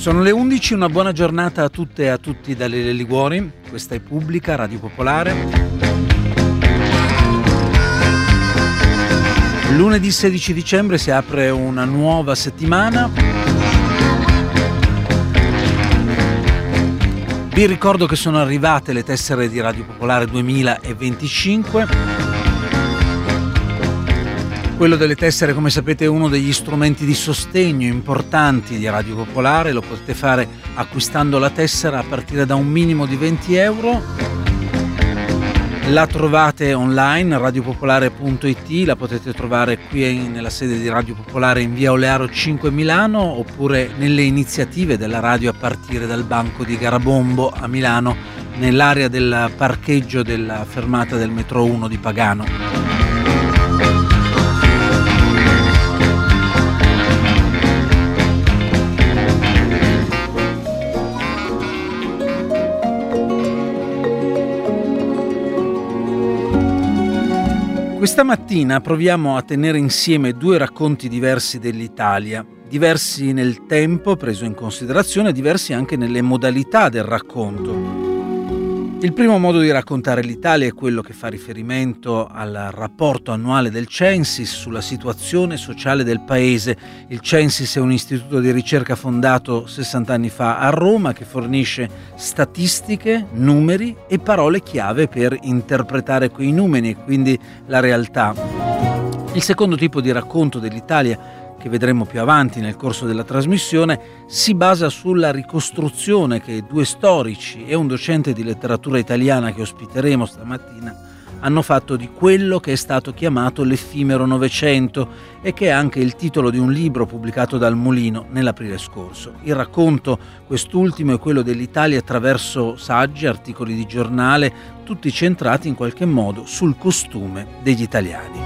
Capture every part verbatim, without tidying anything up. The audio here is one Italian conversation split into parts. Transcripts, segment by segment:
Sono le undici, una buona giornata a tutte e a tutti da Lele Liguori. Questa è Pubblica, Radio Popolare. Lunedì sedici dicembre si apre una nuova settimana. Vi ricordo che sono arrivate le tessere di Radio Popolare duemilaventicinque. Quello delle tessere, come sapete, è uno degli strumenti di sostegno importanti di Radio Popolare. Lo potete fare acquistando la tessera a partire da un minimo di venti euro. La trovate online, radiopopolare punto it, la potete trovare qui nella sede di Radio Popolare in via Olearo cinque Milano, oppure nelle iniziative della radio a partire dal banco di Garabombo a Milano, nell'area del parcheggio della fermata del metro uno di Pagano. Questa mattina proviamo a tenere insieme due racconti diversi dell'Italia, diversi nel tempo preso in considerazione, diversi anche nelle modalità del racconto. Il primo modo di raccontare l'Italia è quello che fa riferimento al rapporto annuale del Censis sulla situazione sociale del paese. Il Censis è un istituto di ricerca fondato sessanta anni fa a Roma che fornisce statistiche, numeri e parole chiave per interpretare quei numeri e quindi la realtà. Il secondo tipo di racconto dell'Italia, che vedremo più avanti nel corso della trasmissione, si basa sulla ricostruzione che due storici e un docente di letteratura italiana che ospiteremo stamattina hanno fatto di quello che è stato chiamato l'effimero Novecento e che è anche il titolo di un libro pubblicato dal Mulino nell'aprile scorso. Il racconto, quest'ultimo, è quello dell'Italia attraverso saggi, articoli di giornale, tutti centrati in qualche modo sul costume degli italiani.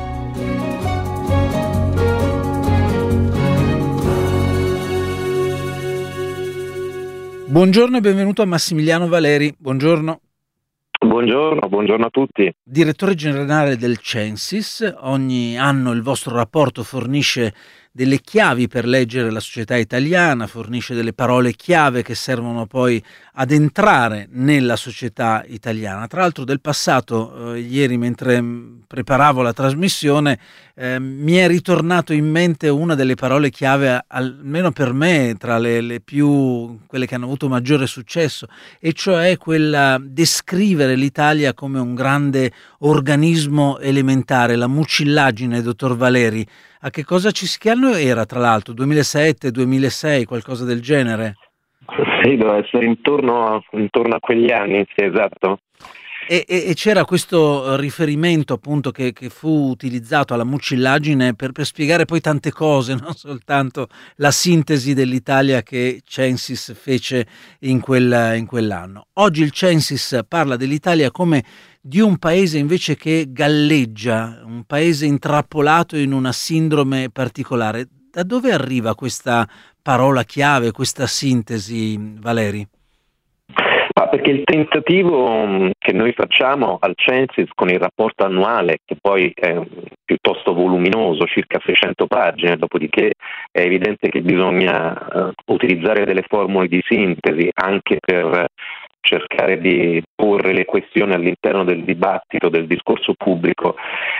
Buongiorno e benvenuto a Massimiliano Valeri. Buongiorno. Buongiorno, buongiorno a tutti. Direttore generale del Censis, ogni anno il vostro rapporto fornisce delle chiavi per leggere la società italiana, fornisce delle parole chiave che servono poi ad entrare nella società italiana. Tra l'altro del passato, eh, ieri mentre preparavo la trasmissione, eh, mi è ritornato in mente una delle parole chiave, almeno per me, tra le, le più, quelle che hanno avuto maggiore successo, e cioè quella descrivere l'Italia come un grande organismo elementare, la mucillagine, dottor Valeri. A che cosa ci che anno era, tra l'altro? duemilasette, duemilasei, qualcosa del genere? Sì, deve essere intorno a, intorno a quegli anni, sì, esatto. E, e, e c'era questo riferimento appunto che, che fu utilizzato alla mucillagine per, per spiegare poi tante cose, non soltanto la sintesi dell'Italia che Censis fece in, quel, in quell'anno. Oggi il Censis parla dell'Italia come di un paese invece che galleggia, un paese intrappolato in una sindrome particolare. Da dove arriva questa parola chiave, questa sintesi, Valeri? Ma perché il tentativo che noi facciamo al Censis con il rapporto annuale, che poi è piuttosto voluminoso, circa seicento pagine, dopodiché è evidente che bisogna uh, utilizzare delle formule di sintesi anche per cercare di porre le questioni all'interno del dibattito, del discorso pubblico.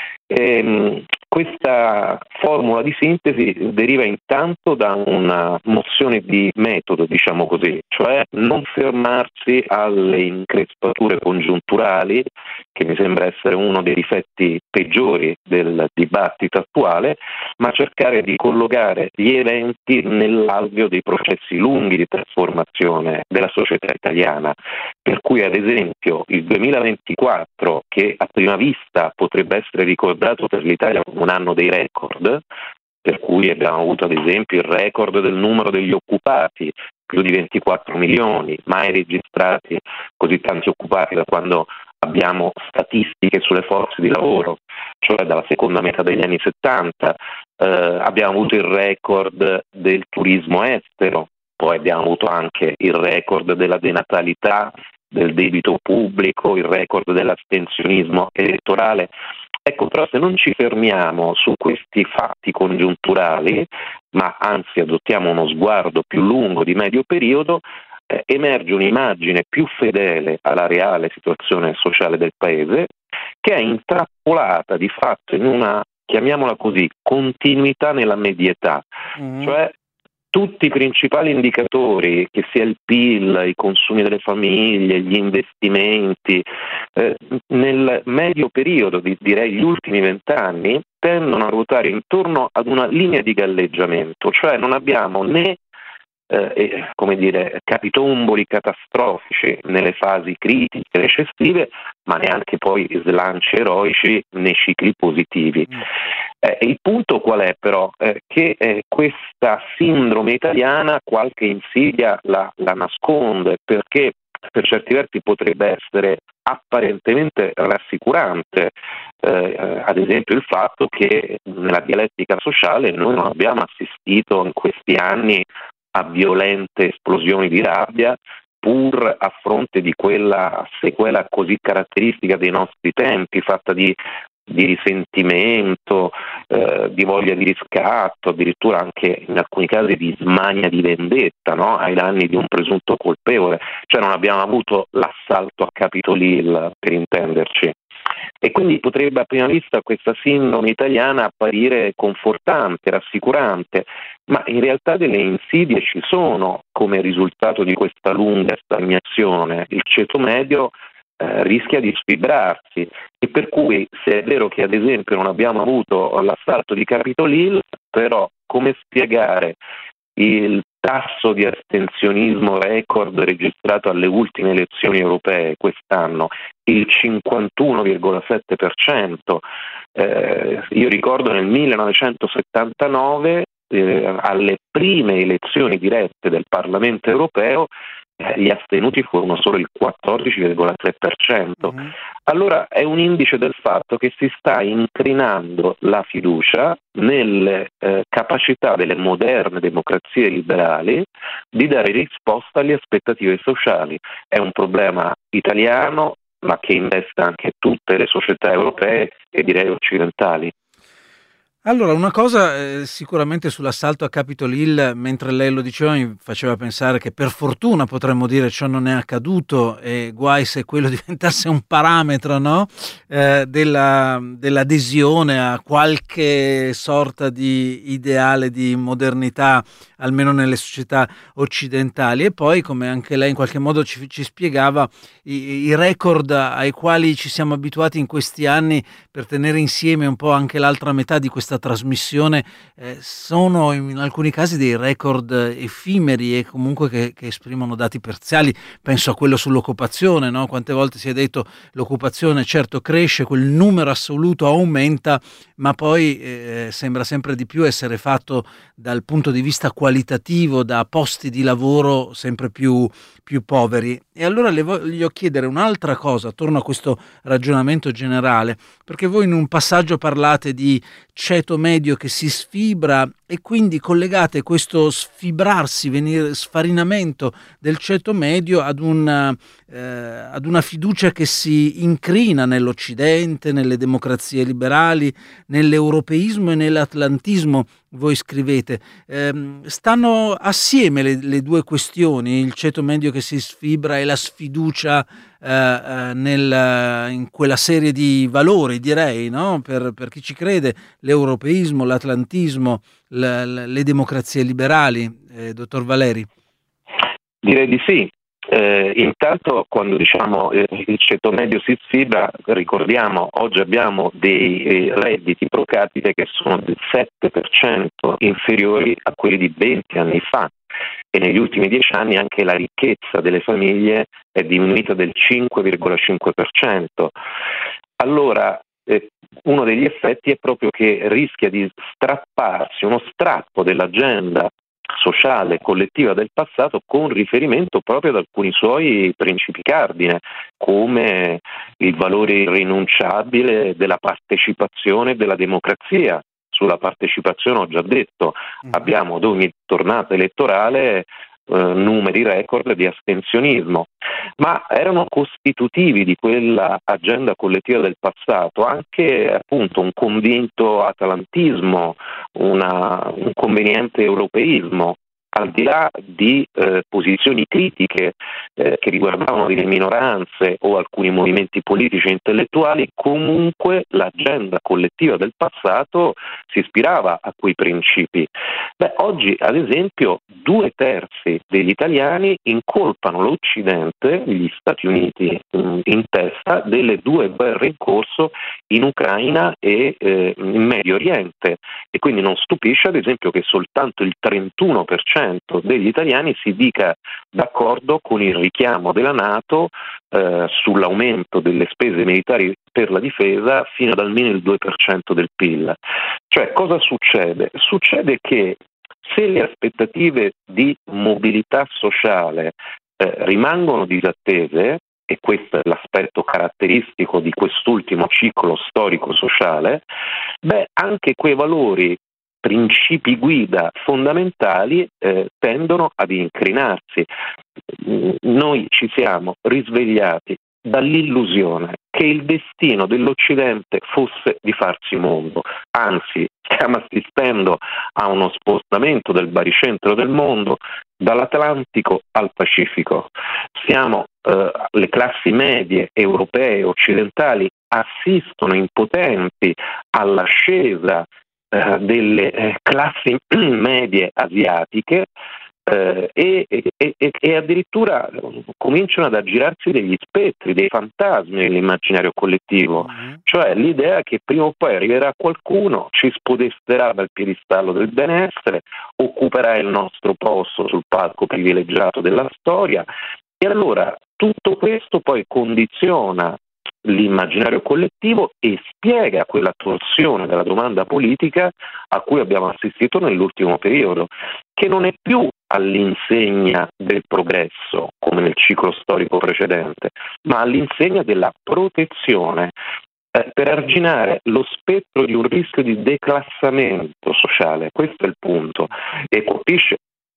E, questa formula di sintesi deriva intanto da una mozione di metodo, diciamo così, cioè non fermarsi alle increspature congiunturali, che mi sembra essere uno dei difetti peggiori del dibattito attuale, ma cercare di collocare gli eventi nell'alveo dei processi lunghi di trasformazione della società italiana, per cui ad esempio il duemilaventiquattro, che a prima vista potrebbe essere ricordato per l'Italia come un anno dei record, per cui abbiamo avuto ad esempio il record del numero degli occupati, più di ventiquattro milioni, mai registrati così tanti occupati da quando abbiamo statistiche sulle forze di lavoro, cioè dalla seconda metà degli anni settanta. Eh, abbiamo avuto il record del turismo estero, poi abbiamo avuto anche il record della denatalità, del debito pubblico, il record dell'astensionismo elettorale. Ecco, però se non ci fermiamo su questi fatti congiunturali, ma anzi adottiamo uno sguardo più lungo di medio periodo, eh, emerge un'immagine più fedele alla reale situazione sociale del Paese, che è intrappolata di fatto in una, chiamiamola così, continuità nella medietà, Mm. cioè tutti i principali indicatori, che sia il P I L, i consumi delle famiglie, gli investimenti, eh, nel medio periodo, di, direi gli ultimi vent'anni, tendono a ruotare intorno ad una linea di galleggiamento, cioè non abbiamo né eh, come dire, capitomboli catastrofici nelle fasi critiche, recessive, ma neanche poi slanci eroici nei cicli positivi. Mm. Eh, il punto qual è però? Eh, che eh, questa sindrome italiana qualche insidia la, la nasconde, perché per certi versi potrebbe essere apparentemente rassicurante, eh, ad esempio il fatto che nella dialettica sociale noi non abbiamo assistito in questi anni a violente esplosioni di rabbia, pur a fronte di quella sequela così caratteristica dei nostri tempi, fatta di, di risentimento, eh, di voglia di riscatto, addirittura anche in alcuni casi di smania di vendetta, no? Ai danni di un presunto colpevole. Cioè non abbiamo avuto l'assalto a Capitol Hill, per intenderci. E quindi potrebbe a prima vista questa sindrome italiana apparire confortante, rassicurante, ma in realtà delle insidie ci sono come risultato di questa lunga stagnazione. Il ceto medio eh, rischia di sfibrarsi, e per cui, se è vero che ad esempio non abbiamo avuto l'assalto di Capitol Hill, però come spiegare il tasso di astensionismo record registrato alle ultime elezioni europee quest'anno, il cinquantuno virgola sette per cento? Eh, io ricordo nel millenovecentosettantanove, eh, alle prime elezioni dirette del Parlamento europeo, eh, gli astenuti furono solo il quattordici virgola tre per cento. Mm-hmm. Allora è un indice del fatto che si sta incrinando la fiducia nelle eh, capacità delle moderne democrazie liberali di dare risposta alle aspettative sociali. È un problema italiano, ma che investe anche tutte le società europee e direi occidentali. Allora, una cosa eh, sicuramente sull'assalto a Capitol Hill, mentre lei lo diceva, mi faceva pensare che per fortuna, potremmo dire, ciò non è accaduto, e guai se quello diventasse un parametro, no? eh, della, dell'adesione a qualche sorta di ideale di modernità, almeno nelle società occidentali. E poi, come anche lei in qualche modo ci, ci spiegava, i, i record ai quali ci siamo abituati in questi anni per tenere insieme un po' anche l'altra metà di questa trasmissione eh, sono in alcuni casi dei record effimeri e comunque che, che esprimono dati parziali. Penso a quello sull'occupazione, no? Quante volte si è detto l'occupazione certo cresce, quel numero assoluto aumenta, ma poi eh, sembra sempre di più essere fatto dal punto di vista qualitativo, da posti di lavoro sempre più, più poveri. E allora le voglio chiedere un'altra cosa attorno a questo ragionamento generale, perché voi in un passaggio parlate di ceto medio che si sfibra e quindi collegate questo sfibrarsi, venire, sfarinamento del ceto medio ad una, eh, ad una fiducia che si incrina nell'Occidente, nelle democrazie liberali, nell'europeismo e nell'atlantismo. Voi scrivete, eh, stanno assieme le, le due questioni, il ceto medio che si sfibra e la sfiducia eh, nel, in quella serie di valori, direi, no? Per, per chi ci crede, l'europeismo, l'atlantismo, le, le democrazie liberali, eh, dottor Valeri? Direi di sì. Eh, intanto, quando diciamo eh, il ceto medio si sfibra, ricordiamo oggi abbiamo dei eh, redditi pro capite che sono del sette per cento inferiori a quelli di venti anni fa, e negli ultimi dieci anni anche la ricchezza delle famiglie è diminuita del cinque virgola cinque per cento. Allora, eh, uno degli effetti è proprio che rischia di strapparsi uno strappo dell'agenda sociale collettiva del passato con riferimento proprio ad alcuni suoi principi cardine, come il valore irrinunciabile della partecipazione e della democrazia. Sulla partecipazione ho già detto, abbiamo ad ogni tornata elettorale eh, numeri record di astensionismo, ma erano costitutivi di quella agenda collettiva del passato anche appunto un convinto atalantismo, una, un conveniente europeismo, al di là di eh, posizioni critiche eh, che riguardavano delle minoranze o alcuni movimenti politici e intellettuali. Comunque l'agenda collettiva del passato si ispirava a quei principi. Beh, oggi, ad esempio, due terzi degli italiani incolpano l'Occidente, gli Stati Uniti, in testa delle due guerre in corso in Ucraina e eh, in Medio Oriente, e quindi non stupisce, ad esempio, che soltanto il trentuno per cento degli italiani si dica d'accordo con il richiamo della NATO eh, sull'aumento delle spese militari per la difesa fino ad almeno il due per cento del P I L. Cioè, cosa succede? Succede che se le aspettative di mobilità sociale eh, rimangono disattese, e questo è l'aspetto caratteristico di quest'ultimo ciclo storico-sociale, beh, anche quei valori, principi guida fondamentali eh, tendono ad incrinarsi. Noi ci siamo risvegliati dall'illusione che il destino dell'Occidente fosse di farsi mondo, anzi stiamo assistendo a uno spostamento del baricentro del mondo dall'Atlantico al Pacifico. Siamo, eh, le classi medie europee e occidentali assistono impotenti all'ascesa eh, delle eh, classi medie asiatiche eh, e, e, e addirittura cominciano ad aggirarsi degli spettri, dei fantasmi nell'immaginario collettivo, mm-hmm. cioè l'idea che prima o poi arriverà qualcuno, ci spodesterà dal piedistallo del benessere, occuperà il nostro posto sul palco privilegiato della storia, e allora tutto questo poi condiziona l'immaginario collettivo e spiega quella torsione della domanda politica a cui abbiamo assistito nell'ultimo periodo, che non è più all'insegna del progresso come nel ciclo storico precedente, ma all'insegna della protezione eh, per arginare lo spettro di un rischio di declassamento sociale. Questo è il punto, e colpisce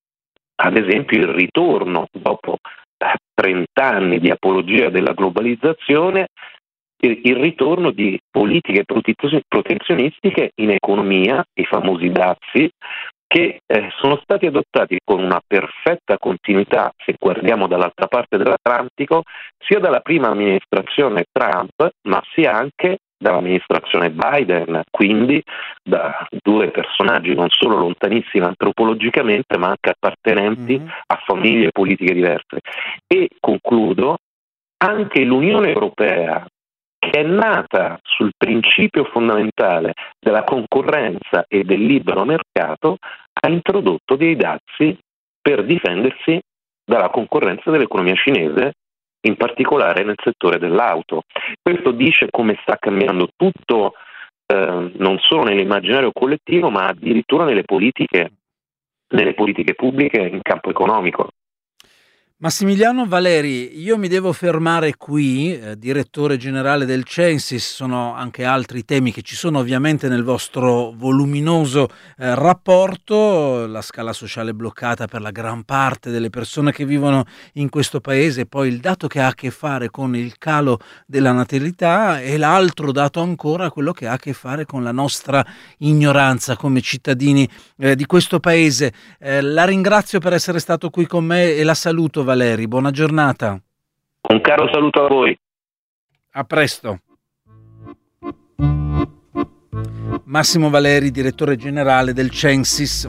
ad esempio il ritorno dopo trenta anni di apologia della globalizzazione, il ritorno di politiche protezionistiche in economia, i famosi dazi, che eh, sono stati adottati con una perfetta continuità, se guardiamo dall'altra parte dell'Atlantico, sia dalla prima amministrazione Trump, ma sia anche dall'amministrazione Biden, quindi da due personaggi non solo lontanissimi antropologicamente, ma anche appartenenti mm-hmm. a famiglie politiche diverse. E concludo, anche l'Unione Europea, che è nata sul principio fondamentale della concorrenza e del libero mercato, ha introdotto dei dazi per difendersi dalla concorrenza dell'economia cinese, in particolare nel settore dell'auto. Questo dice come sta cambiando tutto, eh, non solo nell'immaginario collettivo, ma addirittura nelle politiche, nelle politiche pubbliche in campo economico. Massimiliano Valeri, io mi devo fermare qui, eh, direttore generale del Censis. Sono anche altri temi che ci sono ovviamente nel vostro voluminoso eh, rapporto, la scala sociale bloccata per la gran parte delle persone che vivono in questo paese, poi il dato che ha a che fare con il calo della natalità, e l'altro dato ancora, quello che ha a che fare con la nostra ignoranza come cittadini eh, di questo paese. Eh, la ringrazio per essere stato qui con me e la saluto, Valeri, buona giornata. Un caro saluto a voi. A presto. Massimo Valeri, direttore generale del Censis.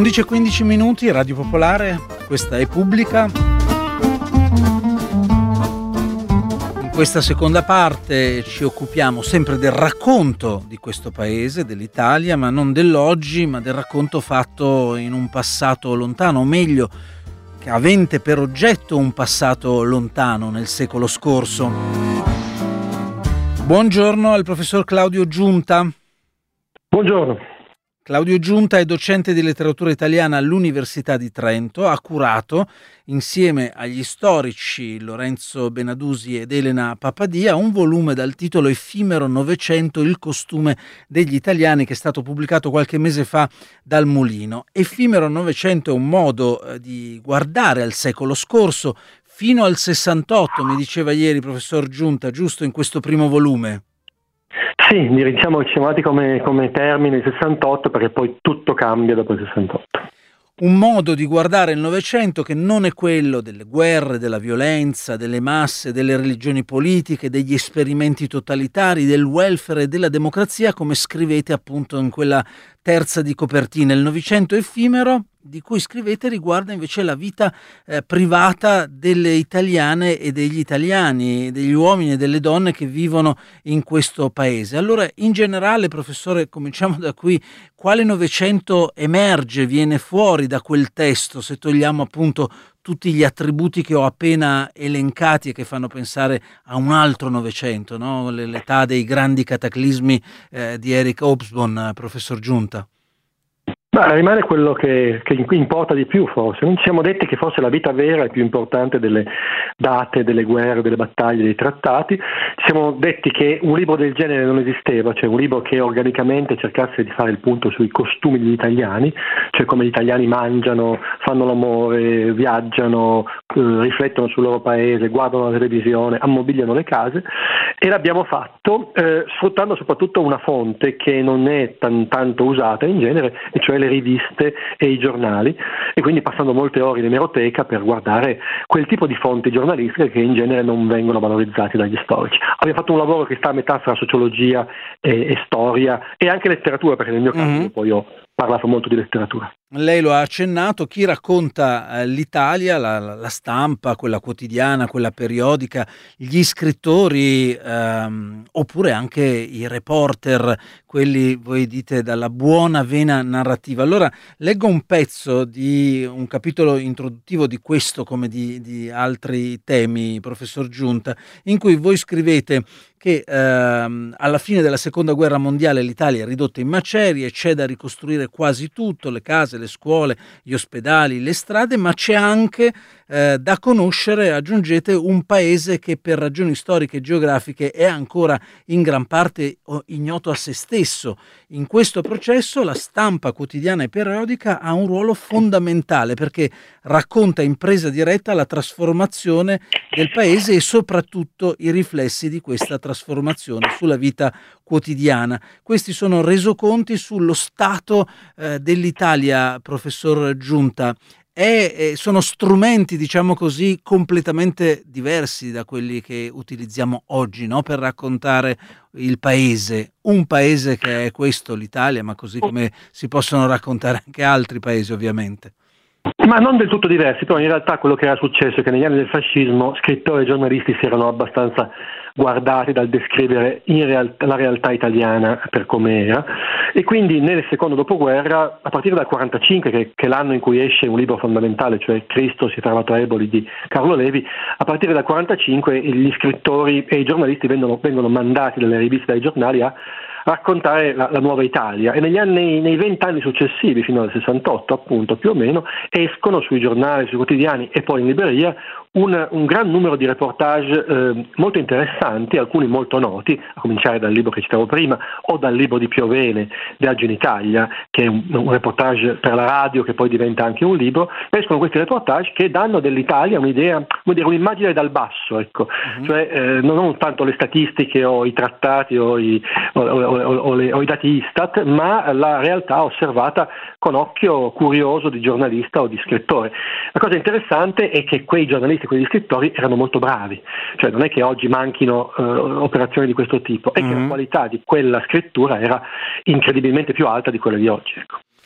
undici e quindici minuti, Radio Popolare, questa è Pubblica. In questa seconda parte ci occupiamo sempre del racconto di questo paese, dell'Italia, ma non dell'oggi, ma del racconto fatto in un passato lontano, o meglio, che avente per oggetto un passato lontano nel secolo scorso. Buongiorno al professor Claudio Giunta. Buongiorno. Claudio Giunta è docente di letteratura italiana all'Università di Trento, ha curato, insieme agli storici Lorenzo Benadusi ed Elena Papadia, un volume dal titolo Effimero Novecento, il costume degli italiani, che è stato pubblicato qualche mese fa dal Mulino. Effimero Novecento è un modo eh, di guardare al secolo scorso, fino al sessantotto, mi diceva ieri professor Giunta, giusto, in questo primo volume? Sì, diciamo che ci siamo andati come, come termine il sessantotto, perché poi tutto cambia dopo il sessantotto. Un modo di guardare il Novecento che non è quello delle guerre, della violenza, delle masse, delle religioni politiche, degli esperimenti totalitari, del welfare e della democrazia, come scrivete appunto in quella terza di copertina. Il Novecento effimero, di cui scrivete, riguarda invece la vita eh, privata delle italiane e degli italiani, degli uomini e delle donne che vivono in questo paese. Allora, in generale, professore, cominciamo da qui. Quale Novecento emerge, viene fuori da quel testo, se togliamo appunto tutti gli attributi che ho appena elencati e che fanno pensare a un altro Novecento, no? L'età dei grandi cataclismi eh, di Eric Hobsbawm, professor Giunta? Ma rimane quello che, che importa di più, forse. Non ci siamo detti che forse la vita vera è più importante delle date, delle guerre, delle battaglie, dei trattati. Ci siamo detti che un libro del genere non esisteva, cioè un libro che organicamente cercasse di fare il punto sui costumi degli italiani, cioè come gli italiani mangiano, fanno l'amore, viaggiano, eh, riflettono sul loro paese, guardano la televisione, ammobiliano le case, e l'abbiamo fatto eh, sfruttando soprattutto una fonte che non è tan, tanto usata in genere, e cioè le riviste e i giornali, e quindi passando molte ore in emeroteca per guardare quel tipo di fonti giornalistiche che in genere non vengono valorizzati dagli storici. Abbiamo fatto un lavoro che sta a metà fra sociologia e, e storia e anche letteratura, perché nel mio caso mm-hmm. poi ho parlato molto di letteratura. Lei lo ha accennato, chi racconta eh, l'Italia, la, la stampa, quella quotidiana, quella periodica, gli scrittori ehm, oppure anche i reporter, quelli voi dite dalla buona vena narrativa. Allora leggo un pezzo di un capitolo introduttivo di questo come di, di altri temi, professor Giunta, in cui voi scrivete che ehm, alla fine della seconda guerra mondiale l'Italia è ridotta in macerie, c'è da ricostruire quasi tutto, le case, le scuole, gli ospedali, le strade, ma c'è anche eh, da conoscere, aggiungete, un paese che per ragioni storiche e geografiche è ancora in gran parte ignoto a se stesso. In questo processo la stampa quotidiana e periodica ha un ruolo fondamentale, perché racconta in presa diretta la trasformazione del paese e soprattutto i riflessi di questa trasformazione sulla vita quotidiana. Questi sono resoconti sullo stato eh, dell'Italia, professor Giunta. È, eh, sono strumenti, diciamo così, completamente diversi da quelli che utilizziamo oggi, no? Per raccontare il paese, un paese che è questo, l'Italia, ma così come si possono raccontare anche altri paesi, ovviamente. Ma non del tutto diversi, però in realtà quello che era successo è che negli anni del fascismo scrittori e giornalisti si erano abbastanza guardati dal descrivere in realtà, la realtà italiana per come era, e quindi nel secondo dopoguerra, a partire dal quarantacinque, che, che è l'anno in cui esce un libro fondamentale, cioè Cristo si è fermato a Eboli di Carlo Levi, a partire dal quarantacinque gli scrittori e i giornalisti vengono, vengono mandati dalle riviste e dai giornali a raccontare la, la nuova Italia, e negli anni, nei vent'anni successivi, fino al sessantotto appunto più o meno, escono sui giornali, sui quotidiani e poi in libreria un, un gran numero di reportage eh, molto interessanti, alcuni molto noti, a cominciare dal libro che citavo prima o dal libro di Piovene, Viaggio in Italia, che è un, un reportage per la radio che poi diventa anche un libro. Escono questi reportage che danno dell'Italia un'idea, come dire, un'immagine dal basso, ecco, uh-huh. cioè eh, non tanto le statistiche o i trattati o i, o, o, o, o, le, o i dati Istat, ma la realtà osservata con occhio curioso di giornalista o di scrittore. La cosa interessante è che quei giornalisti, quegli scrittori erano molto bravi, cioè non è che oggi manchino uh, operazioni di questo tipo, è mm-hmm. che la qualità di quella scrittura era incredibilmente più alta di quella di oggi, ecco.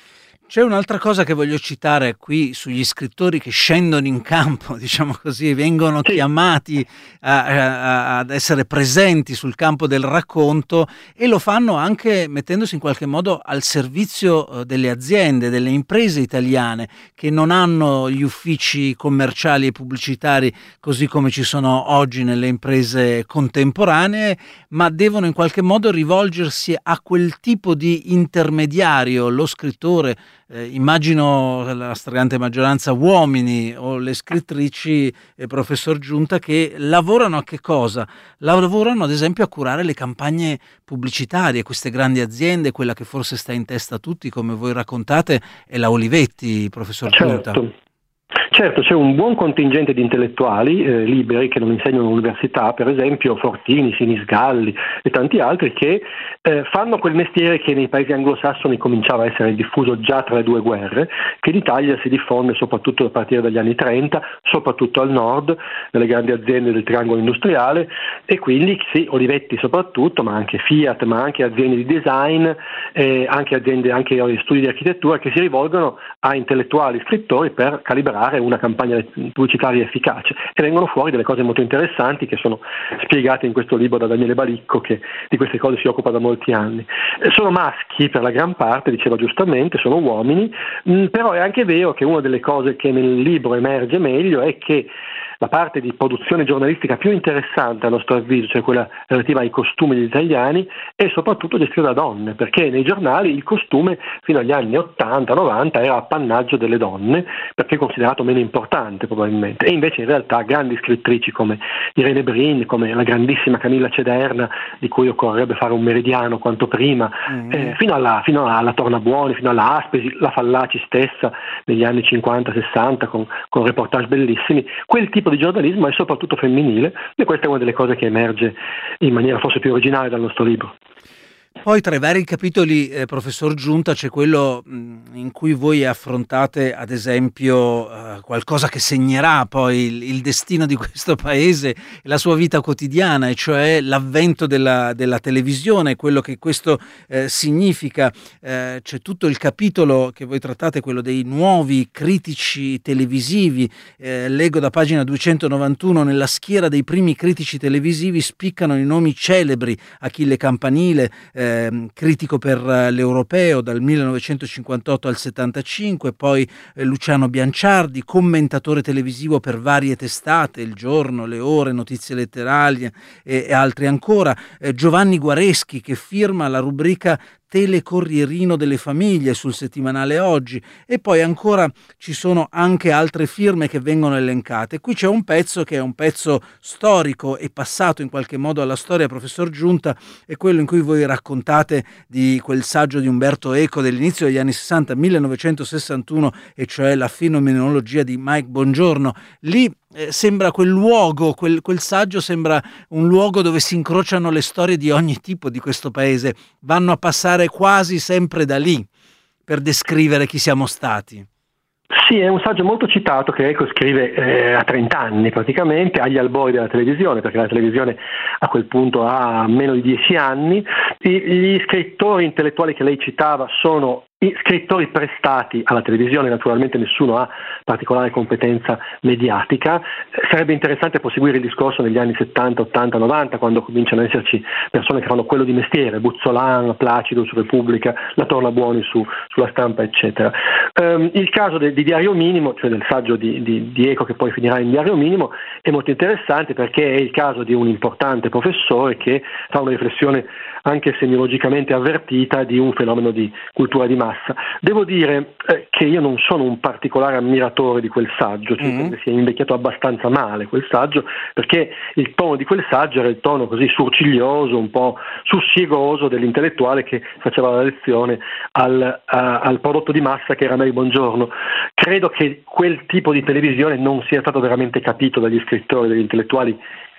C'è un'altra cosa che voglio citare qui sugli scrittori che scendono in campo, diciamo così, vengono Sì. chiamati a, a, ad essere presenti sul campo del racconto, e lo fanno anche mettendosi in qualche modo al servizio delle aziende, delle imprese italiane che non hanno gli uffici commerciali e pubblicitari così come ci sono oggi nelle imprese contemporanee, ma devono in qualche modo rivolgersi a quel tipo di intermediario, lo scrittore. Eh, immagino la stragrande maggioranza uomini, o le scrittrici, eh, professor Giunta, che lavorano a che cosa? Lavorano ad esempio a curare le campagne pubblicitarie, queste grandi aziende. Quella che forse sta in testa a tutti, come voi raccontate, è la Olivetti, professor Giunta. Certo. Certo, c'è un buon contingente di intellettuali eh, liberi che non insegnano all'università, per esempio Fortini, Sinisgalli e tanti altri, che eh, fanno quel mestiere che nei paesi anglosassoni cominciava a essere diffuso già tra le due guerre, che in Italia si diffonde soprattutto a partire dagli anni trenta, soprattutto al nord, nelle grandi aziende del triangolo industriale, e quindi sì, Olivetti soprattutto, ma anche Fiat, ma anche aziende di design, eh, anche aziende, anche studi di architettura, che si rivolgono a intellettuali scrittori per calibrare una campagna pubblicitaria efficace, e vengono fuori delle cose molto interessanti che sono spiegate in questo libro da Daniele Balicco, che di queste cose si occupa da molti anni. Sono maschi per la gran parte, diceva giustamente, sono uomini, mh, però è anche vero che una delle cose che nel libro emerge meglio è che la parte di produzione giornalistica più interessante a nostro avviso, cioè quella relativa ai costumi degli italiani, è soprattutto gestita da donne, perché nei giornali il costume fino agli anni ottanta novanta era appannaggio delle donne, perché è considerato meno importante probabilmente, e invece in realtà grandi scrittrici come Irene Brin, come la grandissima Camilla Cederna, di cui occorrerebbe fare un meridiano quanto prima, mm-hmm. eh, fino alla, fino alla Tornabuoni, fino alla Aspesi, la Fallaci stessa negli anni cinquanta sessanta con, con reportage bellissimi, quel tipo di giornalismo è soprattutto femminile, e questa è una delle cose che emerge in maniera forse più originale dal nostro libro. Poi tra i vari capitoli, eh, professor Giunta, c'è quello mh, in cui voi affrontate ad esempio eh, qualcosa che segnerà poi il, il destino di questo paese e la sua vita quotidiana, e cioè l'avvento della, della televisione, quello che questo eh, significa. Eh, c'è tutto il capitolo che voi trattate, quello dei nuovi critici televisivi. Eh, leggo da pagina duecentonovantuno: nella schiera dei primi critici televisivi spiccano i nomi celebri: Achille Campanile, eh, critico per l'Europeo dal millenovecentocinquantotto al settantacinque, poi eh, Luciano Bianciardi, commentatore televisivo per varie testate, Il Giorno, Le Ore, Notizie Letterarie e, e altri ancora, eh, Giovanni Guareschi, che firma la rubrica Telecorrierino delle famiglie sul settimanale Oggi, e poi ancora ci sono anche altre firme che vengono elencate. Qui c'è un pezzo che è un pezzo storico e passato in qualche modo alla storia, professor Giunta, è quello in cui voi raccontate di quel saggio di Umberto Eco dell'inizio degli anni sessanta, millenovecentosessantuno, e cioè La fenomenologia di Mike Bongiorno. Lì Eh, sembra quel luogo, quel, quel saggio sembra un luogo dove si incrociano le storie di ogni tipo di questo paese, vanno a passare quasi sempre da lì per descrivere chi siamo stati. Sì, è un saggio molto citato che Eco scrive eh, a trenta anni praticamente, agli albori della televisione, perché la televisione a quel punto ha meno di dieci anni. I, gli scrittori intellettuali che lei citava sono scrittori prestati alla televisione, naturalmente nessuno ha particolare competenza mediatica. Sarebbe interessante proseguire il discorso negli anni settanta, ottanta, novanta, quando cominciano ad esserci persone che fanno quello di mestiere, Buzzolan, Placido su Repubblica, la Tornabuoni su, sulla Stampa, eccetera. Um, il caso de, di Diario Minimo, cioè del saggio di, di, di Eco che poi finirà in Diario Minimo, è molto interessante perché è il caso di un importante professore che fa una riflessione anche semiologicamente avvertita di un fenomeno di cultura di massa. Devo dire eh, che io non sono un particolare ammiratore di quel saggio, cioè mm-hmm. che sia invecchiato abbastanza male quel saggio, perché il tono di quel saggio era il tono così surciglioso, un po' sussiegoso dell'intellettuale che faceva la lezione al, a, al prodotto di massa che era Mary Bongiorno. Credo che quel tipo di televisione non sia stato veramente capito dagli scrittori, dagli intellettuali che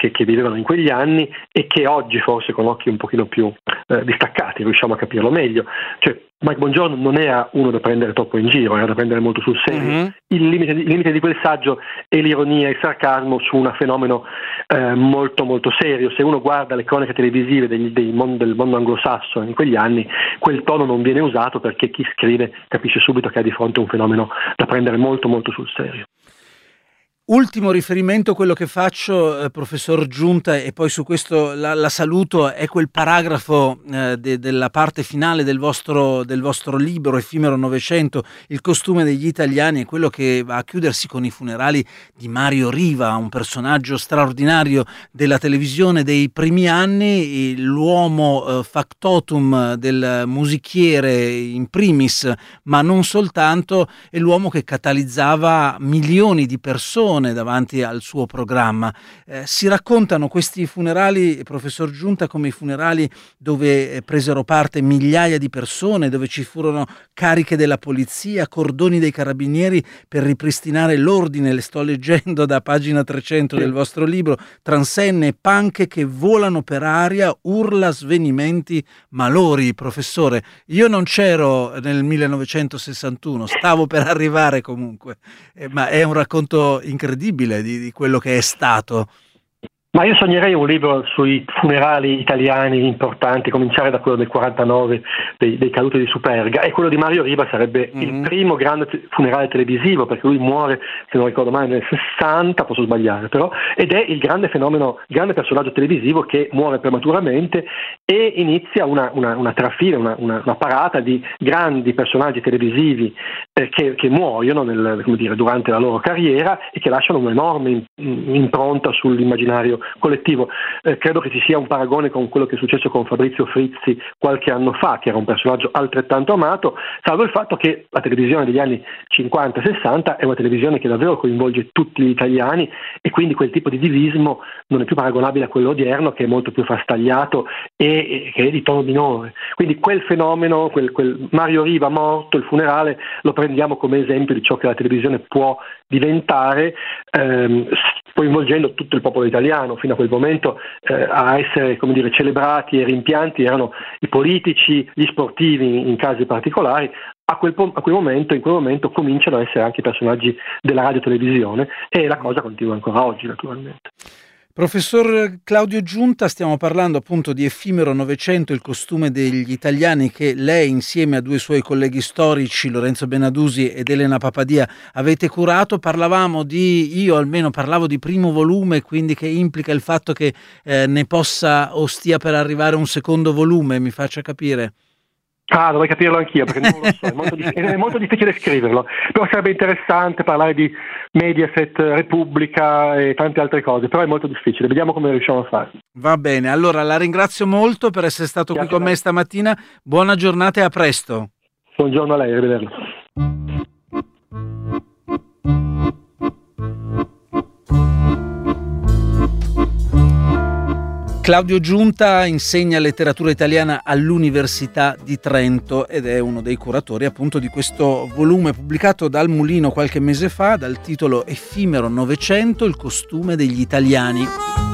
che, che vivevano in quegli anni e che oggi forse con occhi un pochino più eh, distaccati riusciamo a capirlo meglio. Cioè, Mike Bongiorno non era uno da prendere troppo in giro, era da prendere molto sul serio. Mm-hmm. Il limite, il limite di quel saggio è l'ironia e il sarcasmo su un fenomeno eh, molto molto serio. Se uno guarda le croniche televisive degli, dei mondo, del mondo anglosassone in quegli anni, quel tono non viene usato perché chi scrive capisce subito che ha di fronte un fenomeno da prendere molto molto sul serio. Ultimo riferimento, quello che faccio, eh, professor Giunta, e poi su questo la, la saluto, è quel paragrafo eh, de, della parte finale del vostro, del vostro libro Effimero Novecento, il costume degli italiani, è quello che va a chiudersi con i funerali di Mario Riva, un personaggio straordinario della televisione dei primi anni, l'uomo eh, factotum del musichiere in primis, ma non soltanto, è l'uomo che catalizzava milioni di persone davanti al suo programma. Eh, si raccontano questi funerali, professor Giunta, come i funerali dove eh, presero parte migliaia di persone, dove ci furono cariche della polizia, cordoni dei carabinieri per ripristinare l'ordine. Le sto leggendo da pagina trecento del vostro libro: transenne e panche che volano per aria, urla, svenimenti, malori. Professore, io non c'ero nel millenovecentosessantuno, stavo per arrivare comunque, eh, ma è un racconto incredibile Di, di quello che è stato. Ma io sognerei un libro sui funerali italiani importanti, cominciare da quello del quarantanove dei, dei caduti di Superga, e quello di Mario Riva sarebbe mm-hmm. il primo grande te- funerale televisivo, perché lui muore, se non ricordo male, nel sessanta, posso sbagliare però, ed è il grande fenomeno, il grande personaggio televisivo che muore prematuramente e inizia una, una, una trafila, una, una, una parata di grandi personaggi televisivi eh, che, che muoiono nel, come dire, durante la loro carriera e che lasciano un'enorme impronta sull'immaginario collettivo. Eh, credo che ci sia un paragone con quello che è successo con Fabrizio Frizzi qualche anno fa, che era un personaggio altrettanto amato, salvo il fatto che la televisione degli anni cinquanta sessanta è una televisione che davvero coinvolge tutti gli italiani, e quindi quel tipo di divismo non è più paragonabile a quello odierno, che è molto più frastagliato e, e che è di tono minore. Quindi quel fenomeno, quel, quel Mario Riva morto, il funerale, lo prendiamo come esempio di ciò che la televisione può diventare, ehm, coinvolgendo tutto il popolo italiano. Fino a quel momento eh, a essere, come dire, celebrati e rimpianti erano i politici, gli sportivi in casi particolari. A quel, a quel momento, in quel momento cominciano ad essere anche i personaggi della radio televisione, e la cosa continua ancora oggi, naturalmente. Professor Claudio Giunta, stiamo parlando appunto di Effimero Novecento, il costume degli italiani, che lei insieme a due suoi colleghi storici, Lorenzo Benadusi ed Elena Papadia, avete curato. Parlavamo di, io almeno parlavo di primo volume, quindi che implica il fatto che eh, ne possa o stia per arrivare un secondo volume, mi faccia capire. Ah, dovrei capirlo anch'io, perché non lo so, è molto, di- è molto difficile scriverlo, però sarebbe interessante parlare di Mediaset, Repubblica e tante altre cose, però è molto difficile, vediamo come riusciamo a fare. Va bene, allora la ringrazio molto per essere stato Grazie qui con me stamattina, buona giornata e a presto. Buongiorno a lei, arrivederci. Claudio Giunta insegna letteratura italiana all'Università di Trento ed è uno dei curatori appunto di questo volume pubblicato dal Mulino qualche mese fa dal titolo Effimero Novecento, il costume degli italiani.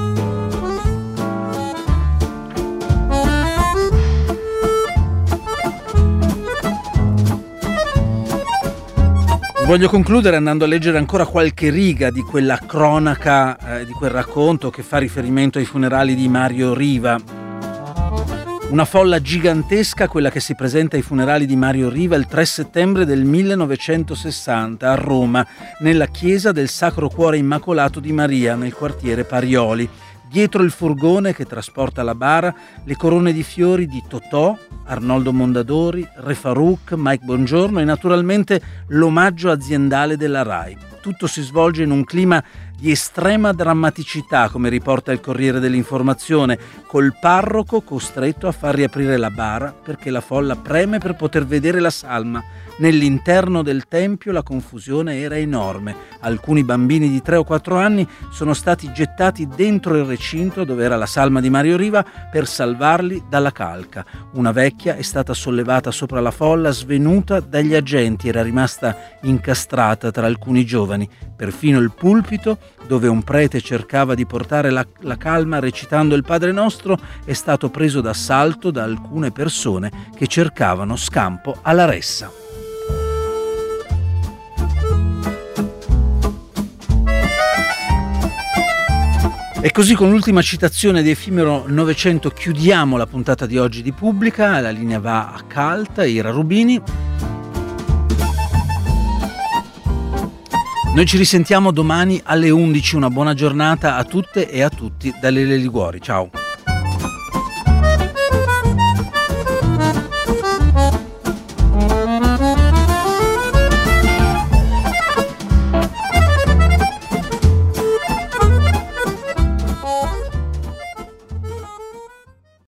Voglio concludere andando a leggere ancora qualche riga di quella cronaca, eh, di quel racconto che fa riferimento ai funerali di Mario Riva. Una folla gigantesca, quella che si presenta ai funerali di Mario Riva il tre settembre del millenovecentosessanta a Roma, nella chiesa del Sacro Cuore Immacolato di Maria, nel quartiere Parioli. Dietro il furgone che trasporta la bara, le corone di fiori di Totò, Arnoldo Mondadori, Re Farouk, Mike Bongiorno e naturalmente l'omaggio aziendale della RAI. Tutto si svolge in un clima di estrema drammaticità, come riporta il Corriere dell'Informazione, col parroco costretto a far riaprire la bara perché la folla preme per poter vedere la salma. Nell'interno del tempio la confusione era enorme. Alcuni bambini di tre o quattro anni sono stati gettati dentro il recinto dove era la salma di Mario Riva per salvarli dalla calca. Una vecchia è stata sollevata sopra la folla, svenuta dagli agenti, era rimasta incastrata tra alcuni giovani. Perfino il pulpito, dove un prete cercava di portare la, la calma recitando il Padre Nostro, è stato preso d'assalto da alcune persone che cercavano scampo alla ressa. E così, con l'ultima citazione di Effimero Novecento, chiudiamo la puntata di oggi di Pubblica. La linea va a Calta, Ira Rubini. Noi ci risentiamo domani alle undici. Una buona giornata a tutte e a tutti da Lele Liguori. Ciao.